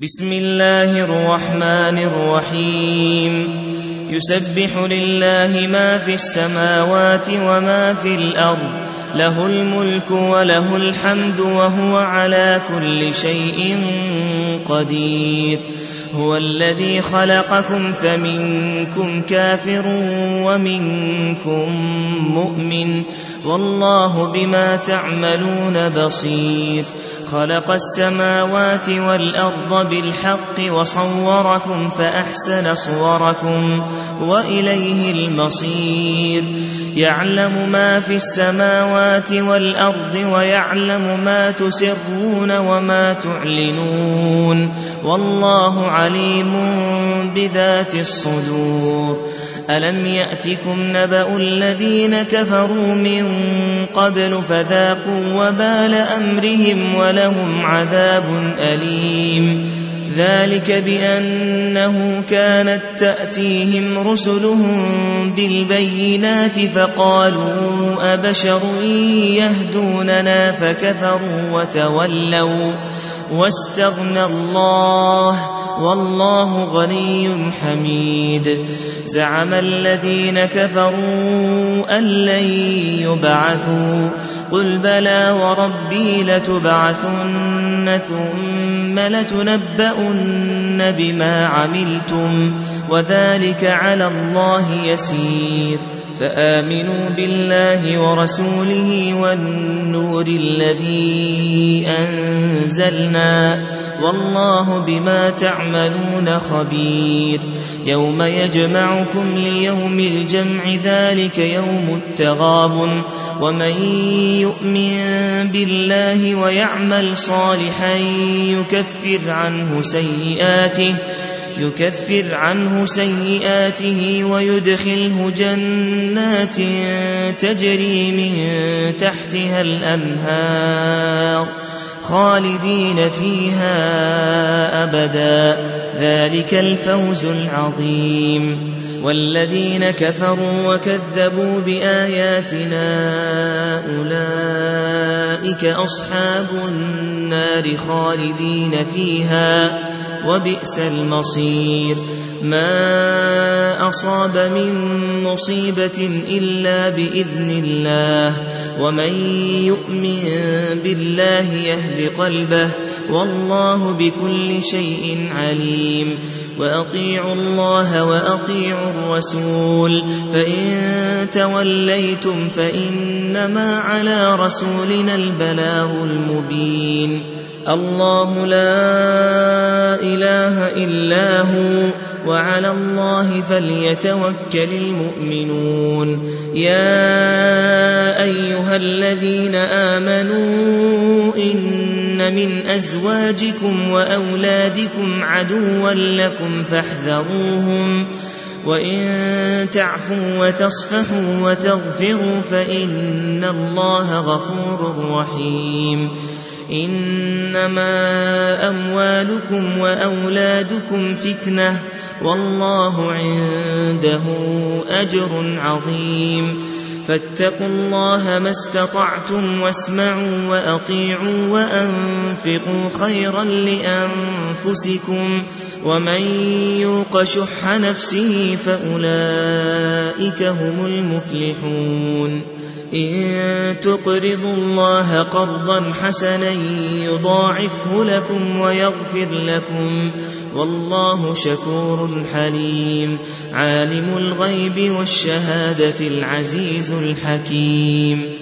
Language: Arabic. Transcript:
بسم الله الرحمن الرحيم يسبح لله ما في السماوات وما في الأرض له الملك وله الحمد وهو على كل شيء قدير هو الذي خلقكم فمنكم كافر ومنكم مؤمن والله بما تعملون بصير خلق السماوات والأرض بالحق وصوركم فأحسن صوركم وإليه المصير يعلم ما في السماوات والأرض ويعلم ما تسرون وما تعلنون والله عليم بذات الصدور ألم يأتكم نبأ الذين كفروا من قبل فذاقوا وبال أمرهم ولهم عذاب أليم ذلك بأنه كانت تأتيهم رسلهم بالبينات فقالوا أبشر يهدوننا فكفروا وتولوا واستغنى الله والله غني حميد زعم الذين كفروا أن لن يبعثوا قل بلى وربي لتبعثن ثم لتنبؤن بما عملتم وذلك على الله يسير فآمنوا بالله ورسوله والنور الذي أنزلنا والله بما تعملون خبير يوم يجمعكم ليوم الجمع ذلك يوم التغابن ومن يؤمن بالله ويعمل صالحا يكفر عنه سيئاته ويدخله جنات تجري من تحتها الأنهار خالدين فيها أبدا ذلك الفوز العظيم والذين كفروا وكذبوا بآياتنا أولئك أصحاب النار خالدين فيها وبئس المصير ما أصاب من مصيبة إلا بإذن الله ومن يؤمن بالله يهد قلبه والله بكل شيء عليم وأطيعوا الله وأطيعوا الرسول فإن توليتم فإنما على رسولنا البلاغ المبين الله لا إله إلا هو وعلى الله فليتوكل المؤمنون يا أيها الذين آمنوا إن من أزواجكم وأولادكم عدوا لكم فاحذروهم وإن تعفوا وتصفحوا وتغفروا فإن الله غفور رحيم إنما أموالكم وأولادكم فتنة والله عنده أجر عظيم فاتقوا الله ما استطعتم واسمعوا وأطيعوا وأنفقوا خيرا لأنفسكم ومن يوق شح نفسه فأولئك هم المفلحون إن تقرضوا الله قرضا حسنا يضاعفه لكم ويغفر لكم والله شكور حليم عالم الغيب والشهادة العزيز الحكيم